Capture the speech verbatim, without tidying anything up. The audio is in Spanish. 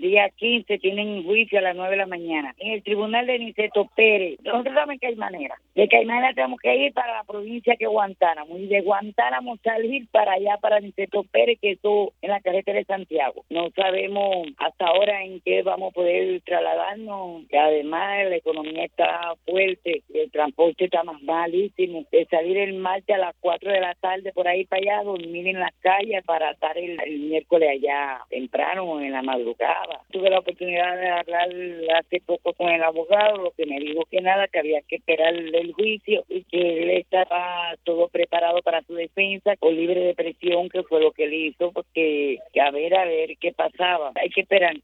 día quince tienen juicio a las nueve de la mañana. En el tribunal de Niceto Pérez, nosotros saben que hay manera. De que hay manera tenemos que ir para la provincia que Guantánamo. Y de Guantánamo salir para allá, para Niceto Pérez, que eso en la carretera de Santiago. No sabemos hasta ahora en qué vamos a poder trasladarnos, que además la economía está fuerte, el transporte está más malísimo. De salir el martes a las cuatro de la tarde por ahí para allá, dormir en las calles para estar el, el miércoles allá temprano en la madrugada. Tuve la oportunidad de hablar hace poco con el abogado, lo que me dijo que nada, que había que esperar el juicio y que él estaba todo preparado para su defensa, o libre de presión, que fue lo que él hizo, porque que a ver, a ver qué pasaba. Hay que esperar.